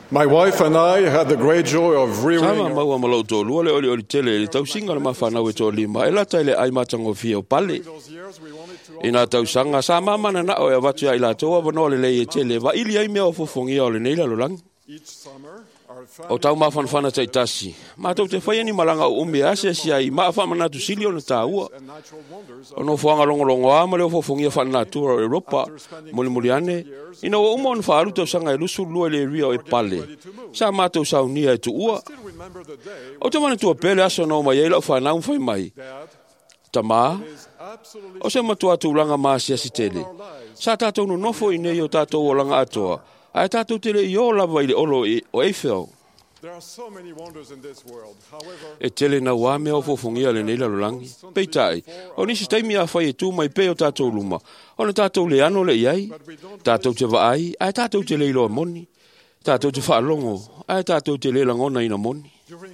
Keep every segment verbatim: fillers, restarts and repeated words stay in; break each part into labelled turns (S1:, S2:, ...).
S1: My wife and I had the great joy of rearing
S2: Sama maua malau tō lua le oli oli tele le tau singa le mawhanau e tō lima. E lata ele ai matango fia o pale. I nā tau sanga sa mamana na o e watu ya ila tōa wanoa le lei e tele. Wa ili ai mea o fofongia o le neila lolang. O tau mawhanwhana tai tasi. Ma tau te whaiani malanga o ume ase si ai maa whamana tu sili o na tā ua. O no whanga longolongo a ma leo fofongia whana tua o Europa. Muli muli ane. Ina o umo on whaaru tau sanga e lusu lua le ria o e pale. Sa mātou saunia e tu ua. O te mana tua pele aso no mai eila o whanau whai mai. Ta mā. O se matua tu langa māsia si tele. Sa tātou no nofo i nei o tātou o langa atoa. Ai tātou tele i o lava i le olo i o Eiffel. E tele na wame o fofongia le neila lolangi. Peitai, o nisi taimi a whai e tū mai pe o tātou luma. O na tātou le ano le iai. Tātou te vaai, ai tātou te leilo a moni. Tātou te whaalongo, ai tātou te le langona ina moni.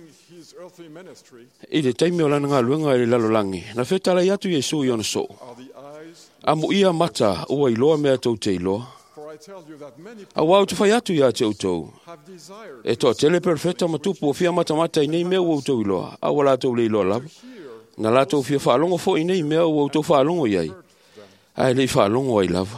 S2: I le taimi o lana ngā luenga e le lalolangi. Na whetala i atu Jesu i ona so. Amu ia mata ua iloa mea tau te iloa. A wau te whai atu ia te utou. E toa tele perfecta matupu o fia matamata i nei mea ua utou iloa. A wala tau le iloa lava. Na la tau fia whaalongo fo i nei mea ua utou whaalongo iai. Ai lei whaalongo ai lava.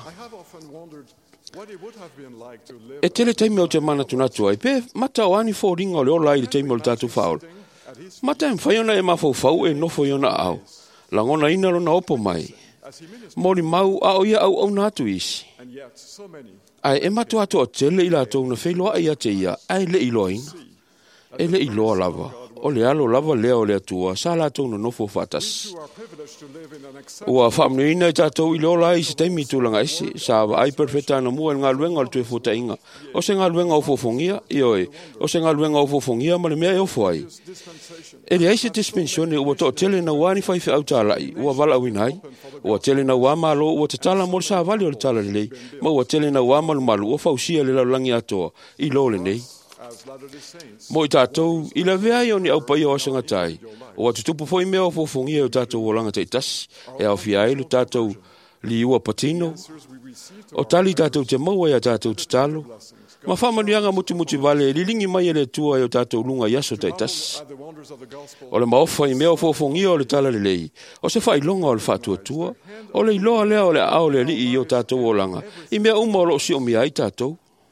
S2: E tele taimi o te mana tunatu ai. Pe mata o ani fo ringa o le ola i le taimi o le tatu whaol. Mata em whaiona e mafau fau e nofo iona au. Langona ina lo na opo mai. Mori mau a o ia au au natu isi. Ai e matu atu o tele ila tau na whailoa ai ate ia. Ai le iloa ina. E le iloa lava. O le alo lava lea o le atua. Sa la tau na nofo whatas. Ua whamnu ina i tātou i lola i se taimi tūlanga isi. Sa awa ai perfecta na mua ngā luenga o le tue futa inga. O se ngā luenga o fofongia, i oe. O se ngā luenga o fofongia, ma le mea e ofo ai. E le aise dispensione ua to tele na wani whaife au tālai. Ua wala winai. Ua tele na wama lo ua te tala mo le sa vali o le tala le lei. Ma ua tele na wama le malu. Ua fausia le laulangi atoa. I lo le nei. Mo i tātou, i la vea i oni au pai o asanga tai. O atu tupu fo i mea o fofongia o tātou o langa te tasi. E au fia ailu tātou li ua patino. O tali tātou te maua i a tātou te talo. Ma whamanianga muti muti vale, li lingi mai e le tua i o tātou lunga yaso te tasi. O le maofa i mea o fofongia o le tala le lei. O se whai longa o le whatua tua. O le iloa lea o le ao le li i o tātou o langa. I mea uma o lo si o mea i tātou.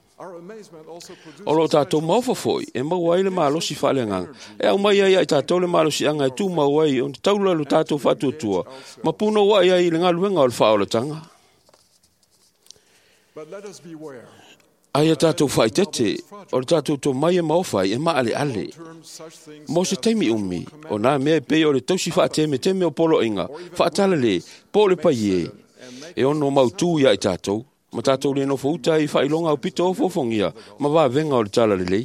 S2: O lo tātou maufa foi, e mauai le malosi whalengang. E au mai ai ai tātou le malosi anga e tū mauai, on te taula lo tātou whatuatua. Ma puno wai ai le ngā luenga o le whaolatanga. Ai a tātou whaitete, o le tātou tō mai e maofai e maale ale. Mo se teimi umi, o nā mea pe o le tausi whaateme teme o polo inga, whaatala le, po le pai e. E ono mau tū ia i tātou. Ma tātou le no fauta i whailonga o pito o fofongia, ma wā venga o le tala le lei.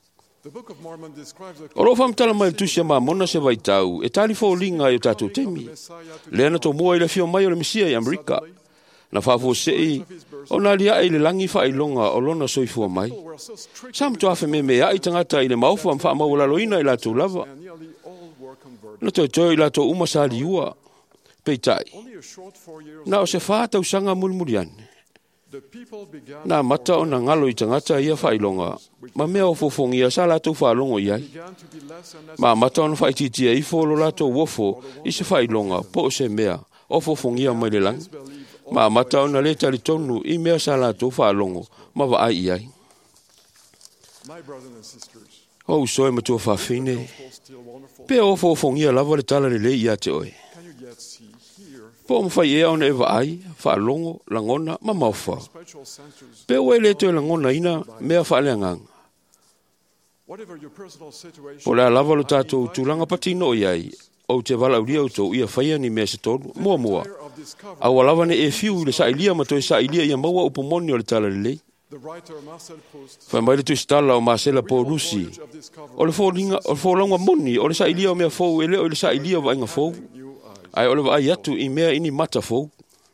S2: O lo whamtala mai tusia ma mona se vai tau, e tali fo linga i o tātou temi. Le ana tō mua i le fio mai o le misia i Amerika. Na whafo sei, o nā lia i le langi whailonga o lona soifua mai. Sam to afe me mea i tangata i le maufu am wha maula loina i lato lava. Na toi toi i lato umasali ua. Peitai. Na o se whātau sanga mulmuriane. Na mata o na ngalo i tangata ia whailonga. Ma mea o fofongia sa lato whalongo iai. Ma mata o na whaititia i folo lato wofo i se whailonga po se mea o fofongia mai le lang. Ma mata o na le tali tonu i mea sa lato whalongo ma wa ai iai. O soe matua whawhine. Pea o fofongia lava le tala le le ia te oe. Po mo fai e ona e vai, whaalongo, langona, ma mauwha. Pea ue le te langona ina, mea whaaleangang. Po lea lava lo tātou tūlanga patino o iai, o te wala uria o tō ia whaia ni mea se tonu, mua mua. Awa lava ne e fiu i le sa ilia ma toi sa ilia ia maua upomoni o le tala le lei. Whai mai le tu stala o Marcela Porusi. O le fōlonga moni, o le sa ilia o mea fōu, e leo i le sa ilia o vainga fōu. Ai ole ai atu i mea ini mata fou.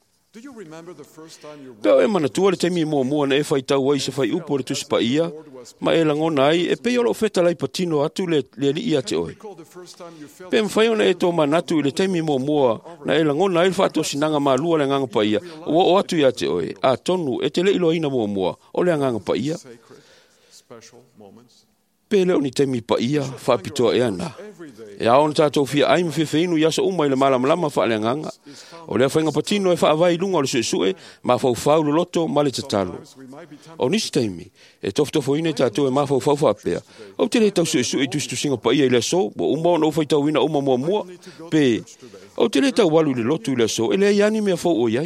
S2: Peo e mana tua le teimi mua mua na e whai tau ai se whai upo le tusipa ia, ma e langona ai, e peo lo feta lai patino atu le li ia te oi. Pe mwhai ona e tō manatu i le teimi mua mua, na e langona ai le whato sinanga maa lua le nganga pa ia, o o atu ia te oi, a tonu e te le ilo ina mua mua, o le nganga pa ia. Pele o ni te mi pa ia, whapitoa e ana. E ao na tātou fia aim fi feinu yasa umai le malama lama wha le nganga. O lea whainga patino e wha avai lunga o le sue sue, ma whau whau loto ma le tatalo. O nisi teimi, e toftofo ine tātou e ma whau whau whapea. O te le tau sue sue tusi tu singa pa ia i le so, bo umma o na ufai tau ina umma mua mua, pe. O te le tau walu le lotu i le so, e le iani mea fau o iai.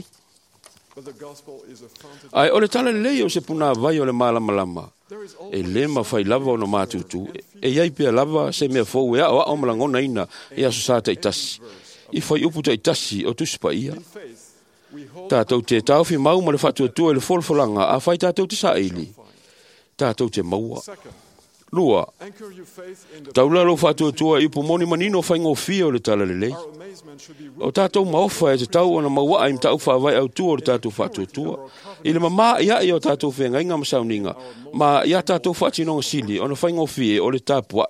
S2: Ai, o le tala le lei o se puna vai o le malama lama. E le ma fai lava o na mātutu, e iai pia lava se mea fau e a o a o malangona ina e aso sāta i tasi. I fai uputa i tasi o tusipa ia. Tātou te tauwhi mau ma le whatua tua i le folfolanga a fai tātou te saili. Tātou te maua. Lua, taula lo whatua tua i pumoni manino whai ngō fia o le tala le lei. O tātou maofa e te tau o na maua aim tau whawai au tua o le tātou whatua tua. I le mama ia i o tātou whenga inga masauninga, ma ia tātou whatinonga sili o na whai ngō fia o le tāpua.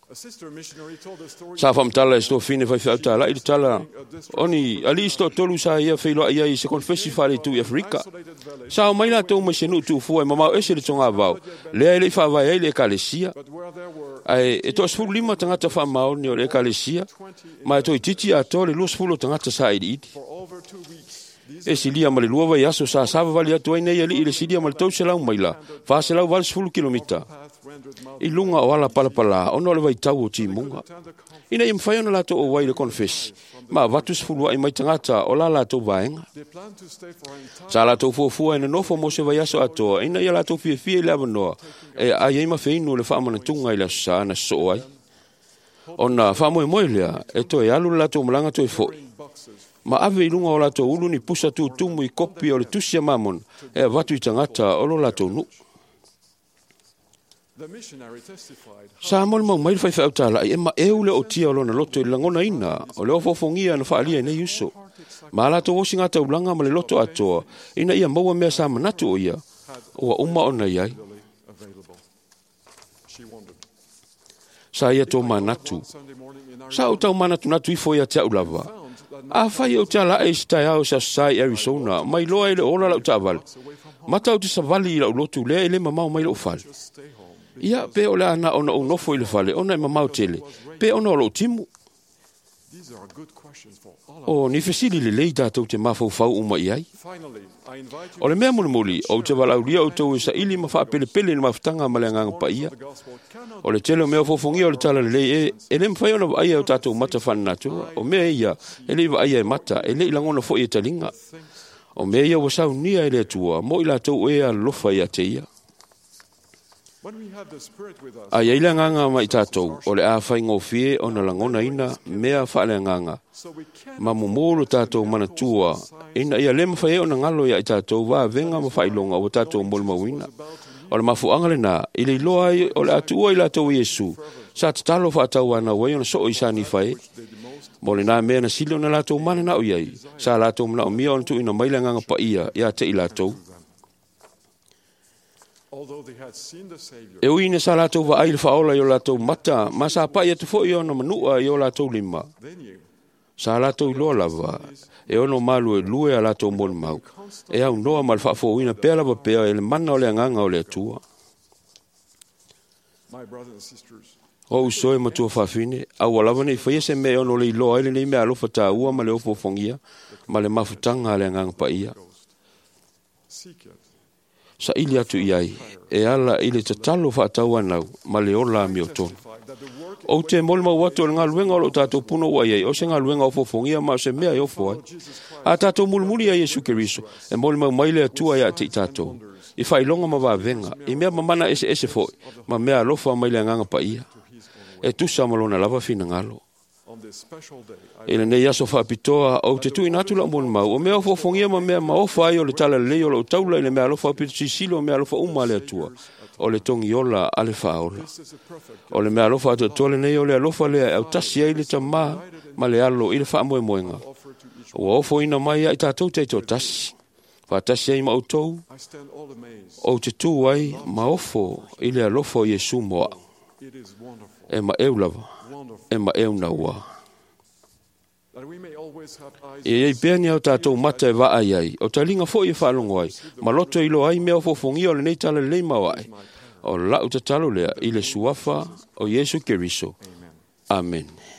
S2: Sa whamtala e sto fine whai whiau tala i le tala. Oni, ali sto tolu sa ia whailoa ia i se konfesi whare tu i Afrika. Sa o maila tau mai se nu tu fua e mamau ese le tonga vau. Lea ele i whawai ai le ekalesia. Ai, e to sfulu lima tangata whamau ni o le ekalesia. Ma e to i titi a to le lua sfulu tangata sa i iti. E silia ma le lua vai aso sa sava vali atu ai nei ali i le silia ma le tau se lau maila. Fa se lau vali sfulu kilomita. I lunga o ala palapala, ono le vai tau o timunga. Ina i mwhai ona lato o wai le konfesi. Ma vatu sfulua i mai tangata o la lato vaenga. Sa lato fuafua ina nofo mo se vai aso atoa, ina ia lato fie fie le avanoa. E a yeima feinu le whaamana tunga i la sa na so ai. Ona whaamoe moe lea, e to e alu lato malanga to e foi. Ma ave i lunga o lato ulu ni pusa tu tumu i kopi o le tusia mamon, e a vatu i tangata o lo lato nu. Sa mo mo mai fai fai tala e ma e ule o tia lo na loto i langona ina o le ofofongia na faalia nei uso ma la to wosinga ta ulanga ma le loto atoa ina ia mo me sa manatu o ia o uma ona ia sa ia to manatu sa o ta manatu natu i foi a te ulava a fai o tala e sta o sa sai Arizona mai lo ele ola la taval mata o te savali la loto le ele mama mai lo fal. Ia pe o le ana ona o nofo i le fale, ona i mamau tele, pe ona o lo timu. O ni fesili le lei tātou te mafau fau uma i ai. O le mea muli muli, o te walauria o tau e sa ili ma wha pele pele ni mafutanga ma le nganga pa ia. O le tele o mea fofongi o le tala le lei, e, e le mwhai ona wa aia o tātou mata whannatua. O mea ia, e le wa aia e mata, e le ilangona fo i e talinga. O mea ia wa sau nia e le atua, mo i la tau e a lofa i a te ia. A iaila nganga mai tātou, o le a whai ngofie o na langona ina, mea whaale nganga. Ma mumolo tātou manatua, ina ia lema whai o na ngalo ia i tātou, wā venga ma whai longa o tātou mol mawina. O le mafu angale na, ili loa ai o le atua i lātou Iesu, sa tatalo whaatau ana wai o na so o isani whai. Mo le nā mea na sili o na lātou mana na o iai, sa lātou mana o mia o na tu ina maila nganga pa ia, ia te i lātou. E uine sa lātou wa aile whaola i o lātou mata, ma sa pa ia te fo i o na manua i o lātou lima. Sa lātou i loa lava, e ono malu e lue a lātou mon mau. E au noa mal whaafo uina pēr lava pēr e le mana o le anganga o le atua. O usoe matua whaafine, au alava nei whaia se me ono le i loa ele nei mea alofa tā ua ma le ofo fongia, ma le mafutanga le anganga pa ia. Sa ili atu iai, e ala ili te talo whaatau anau, ma le ola mi o tonu. O te molma watu o ngā luenga o lo tātou puno wa iai, o se ngā luenga o fofongia ma se mea i ofo ai. A tātou mulmuli a Yesu Keriso, e molma maile atua ia te i tātou. I whailonga ma wavenga, i mea mamana ese ese foi, ma mea lofa maile nganga pa ia. E tusa malona lava fina ngalo. Ele nei aso whaapitoa au te tui natula o mon mau. O mea fofongia ma mea maofa ai o le tala lei o le taula i le mea alofa apito sisilo o mea alofa uma le atua. O le tongi ola ale whaola. O le mea alofa atua tole nei o le alofa le au tasi ai le tamā ma le alo i le wha moe moenga. O ofo ina mai ai tātou te to tasi. Wha tasi ai ma utou. O te tū ai maofo i le alofa o Yesu moa. E ma eulava. E ma e una ua. E ei peani au tātou mata e wa ai ai. O talinga fo i whalongo ai. Ma loto ilo ai mea fofongi o le nei tala lei mau ai. o lau tatalo lea i le suafa o Yesu Keriso. Amen.